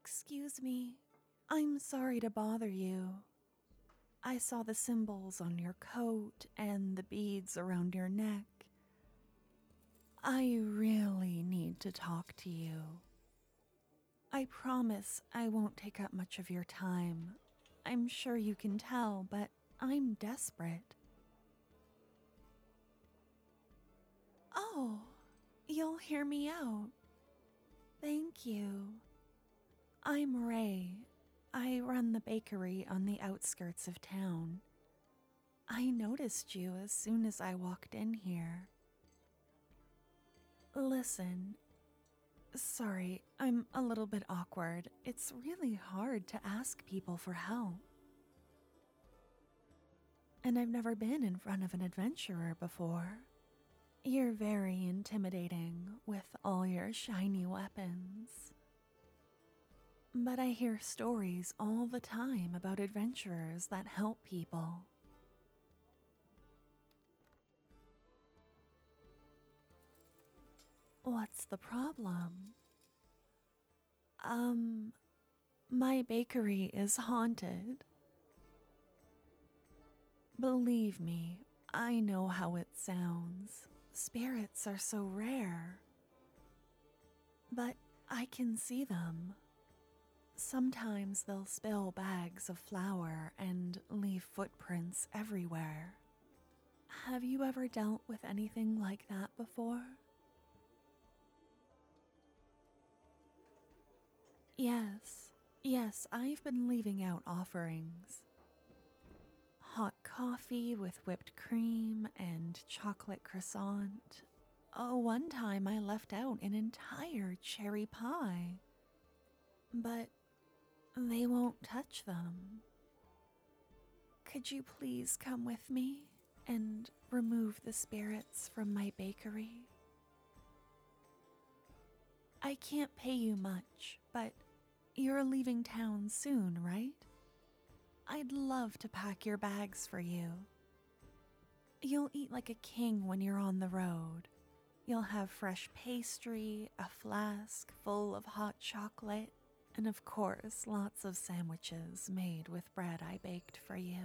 Excuse me. I'm sorry to bother you. I saw the symbols on your coat and the beads around your neck. I really need to talk to you. I promise I won't take up much of your time. I'm sure you can tell, but I'm desperate. Oh, you'll hear me out. Thank you. I'm Ray. I run the bakery on the outskirts of town. I noticed you as soon as I walked in here. Listen, sorry, I'm a little bit awkward. It's really hard to ask people for help. And I've never been in front of an adventurer before. You're very intimidating with all your shiny weapons. But I hear stories all the time about adventurers that help people. What's the problem? My bakery is haunted. Believe me, I know how it sounds. Spirits are so rare. But I can see them. Sometimes they'll spill bags of flour and leave footprints everywhere. Have you ever dealt with anything like that before? Yes, I've been leaving out offerings. Hot coffee with whipped cream and chocolate croissant. Oh, one time I left out an entire cherry pie. But they won't touch them. Could you please come with me and remove the spirits from my bakery? I can't pay you much, but you're leaving town soon, right? I'd love to pack your bags for you. You'll eat like a king when you're on the road. You'll have fresh pastry, a flask full of hot chocolate, and of course, lots of sandwiches made with bread I baked for you.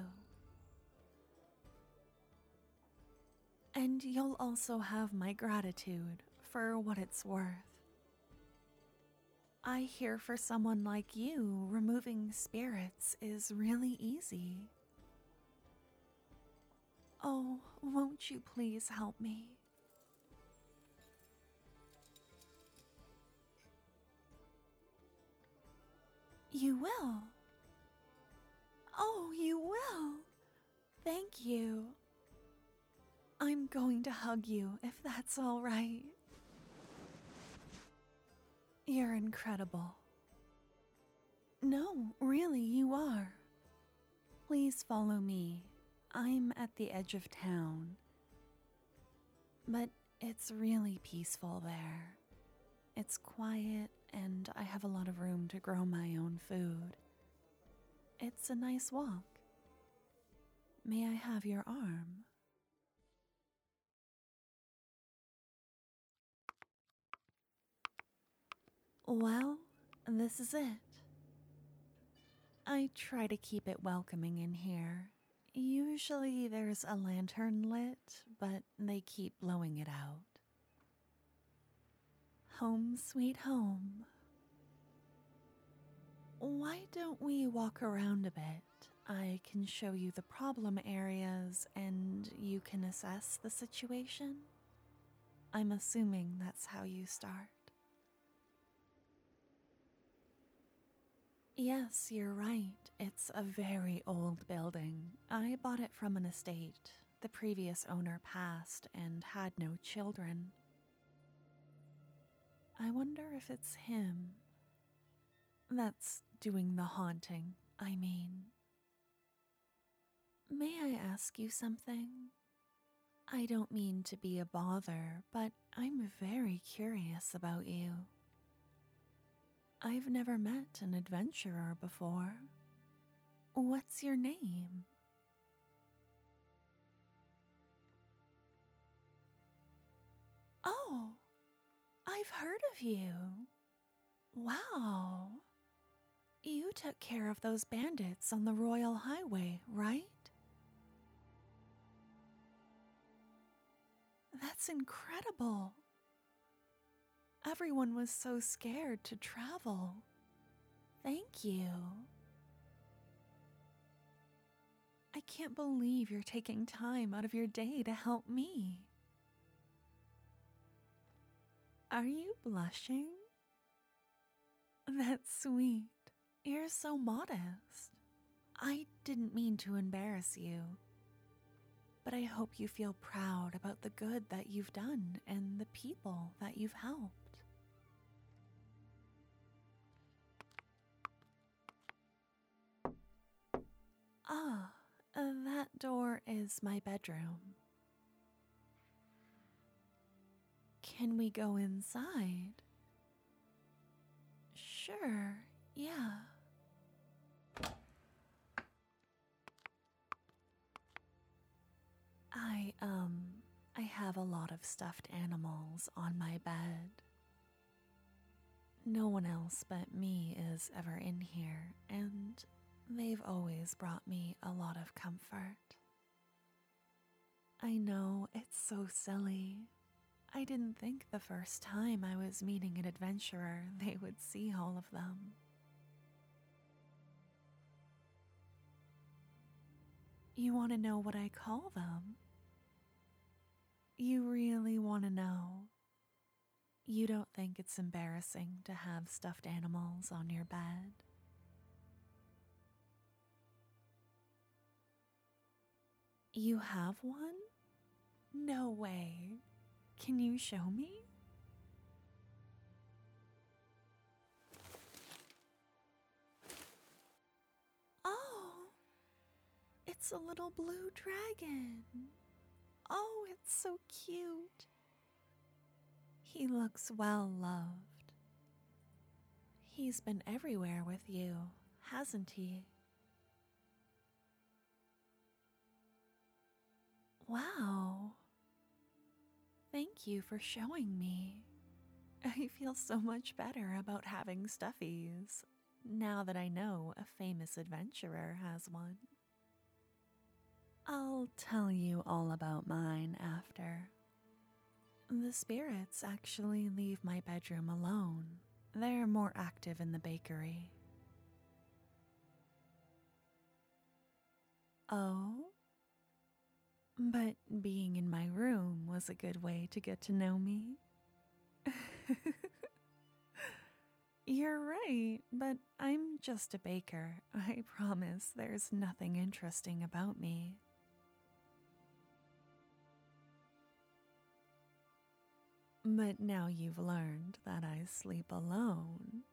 And you'll also have my gratitude for what it's worth. I hear for someone like you, removing spirits is really easy. Oh, won't you please help me? You will? Oh, you will? Thank you. I'm going to hug you if that's all right. You're incredible. No, really, you are. Please follow me. I'm at the edge of town. But it's really peaceful there. It's quiet, and I have a lot of room to grow my own food. It's a nice walk. May I have your arm? Well, this is it. I try to keep it welcoming in here. Usually there's a lantern lit, but they keep blowing it out. Home sweet home. Why don't we walk around a bit? I can show you the problem areas and you can assess the situation. I'm assuming that's how you start. Yes, you're right. It's a very old building. I bought it from an estate. The previous owner passed and had no children. I wonder if it's him. That's doing the haunting, I mean. May I ask you something? I don't mean to be a bother, but I'm very curious about you. I've never met an adventurer before. What's your name? Oh, I've heard of you. Wow. You took care of those bandits on the Royal Highway, right? That's incredible. Everyone was so scared to travel. Thank you. I can't believe you're taking time out of your day to help me. Are you blushing? That's sweet. You're so modest. I didn't mean to embarrass you, but I hope you feel proud about the good that you've done and the people that you've helped. Ah, that door is my bedroom. Can we go inside? Sure, yeah. I have a lot of stuffed animals on my bed. No one else but me is ever in here, and they've always brought me a lot of comfort. I know it's so silly. I didn't think the first time I was meeting an adventurer they would see all of them. You want to know what I call them? You really want to know? You don't think it's embarrassing to have stuffed animals on your bed? You have one? No way. Can you show me? Oh, it's a little blue dragon. Oh, it's so cute. He looks well loved. He's been everywhere with you, hasn't he? Wow. Thank you for showing me. I feel so much better about having stuffies now that I know a famous adventurer has one. I'll tell you all about mine after. The spirits actually leave my bedroom alone. They're more active in the bakery. Oh? But being in my room was a good way to get to know me. You're right, but I'm just a baker. I promise there's nothing interesting about me. But now you've learned that I sleep alone.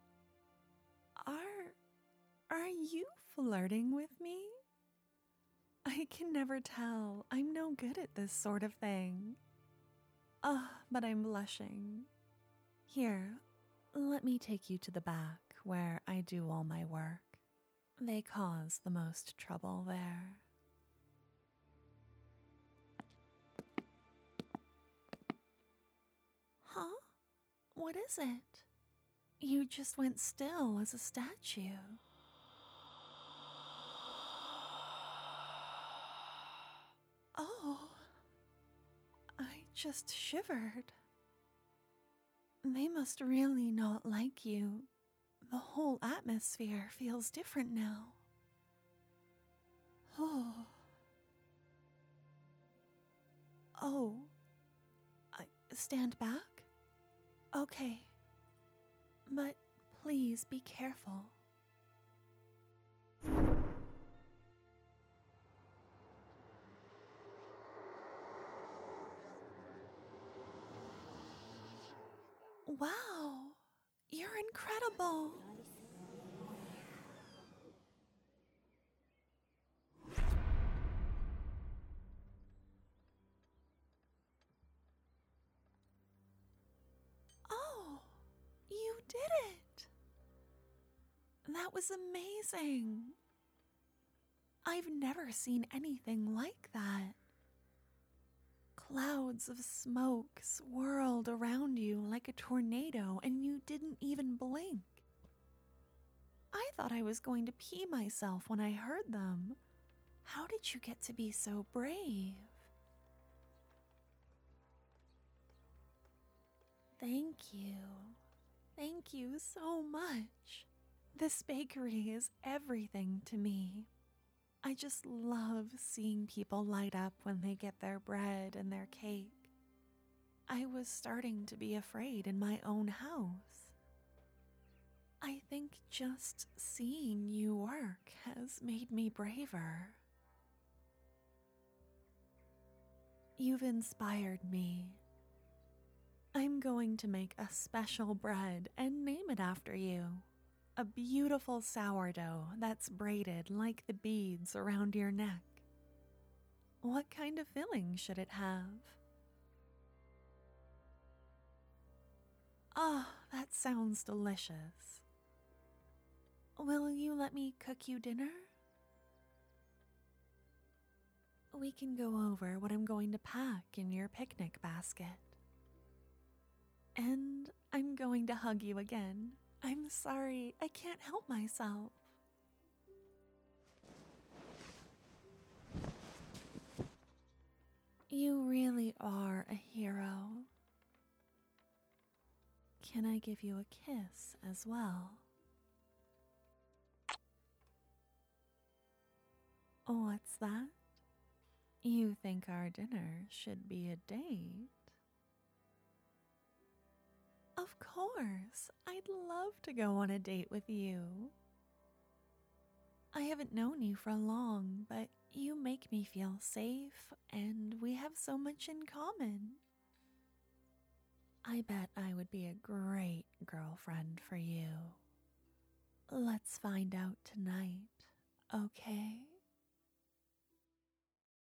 Are you flirting with me? I can never tell. I'm no good at this sort of thing. But I'm blushing. Here, let me take you to the back where I do all my work. They cause the most trouble there. Huh? What is it? You just went still as a statue. Oh, I just shivered. They must really not like you. The whole atmosphere feels different now. Oh. Oh. Stand back? Okay. But please be careful. Wow, you're incredible. Oh, you did it. That was amazing. I've never seen anything like that. Clouds of smoke swirled around you like a tornado, and you didn't even blink. I thought I was going to pee myself when I heard them. How did you get to be so brave? Thank you. Thank you so much. This bakery is everything to me. I just love seeing people light up when they get their bread and their cake. I was starting to be afraid in my own house. I think just seeing you work has made me braver. You've inspired me. I'm going to make a special bread and name it after you. A beautiful sourdough that's braided like the beads around your neck. What kind of filling should it have? Oh, that sounds delicious. Will you let me cook you dinner? We can go over what I'm going to pack in your picnic basket. And I'm going to hug you again. I'm sorry, I can't help myself. You really are a hero. Can I give you a kiss as well? What's that? You think our dinner should be a date? Of course, I'd love to go on a date with you. I haven't known you for long, but you make me feel safe and we have so much in common. I bet I would be a great girlfriend for you. Let's find out tonight, okay?